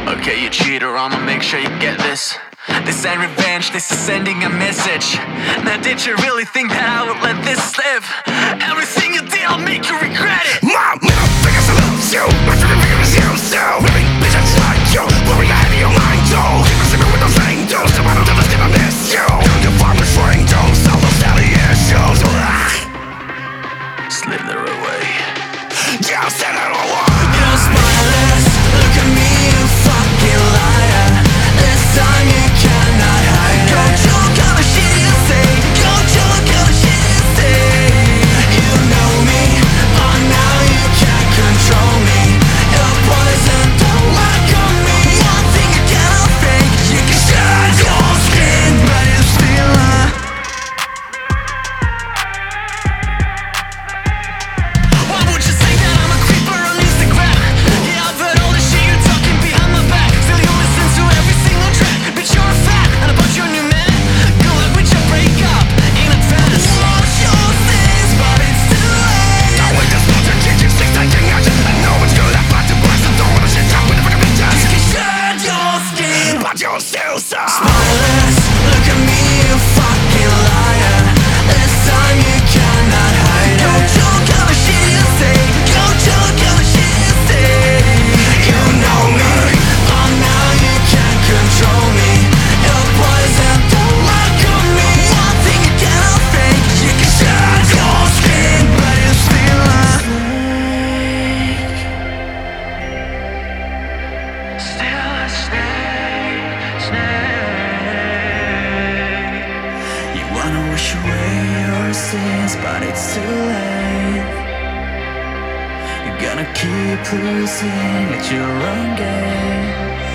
Okay, you cheater, I'ma make sure you get this. This ain't revenge, this is sending a message. Now did you really think that I would let this slip? Everything you did, I'll make you regret it. Mom, middle fingers to lose you. My trigger finger is you, so really, bitch, I tried you. Worry, I have your mind, though. You can with those angels. The bottom of the skin, I miss you. Don't you farm with shrink, don't solve those daily issues. Slither away. Yeah, send it all on. You're spineless, look at me, you fucking liar. This time you cannot hide it. Go choke all the shit you say. Go choke all the shit you say. You know me, but now you can't control me. Your poison don't work on me. One thing you cannot fake, you can shed your skin, but you still are. Why would you say that I'm a creeper on Instagram? Yeah, I've heard all the shit you're talking behind my back. Still you listen to every single track. Bitch, you're a fan, and about your new man. Good luck with your breakup in advance. Wash your sins, but it's too late. I wait this long to change your six, taking action. I know it's good, I fight to blast. I don't wanna shit talk with the fucking bitch. You can shed your skin, But you're still so spineless. Look at me, you fucking liar. This time you cannot hide it. Go choke all the shit you say. Go choke all the shit you say. You know me, but now you can't control me. Your poison don't work on me. One thing you cannot fake, you can shed your skin, but you still are. Still a snake. You wanna wash away your sins, but it's too late. You're gonna keep losing at your own game.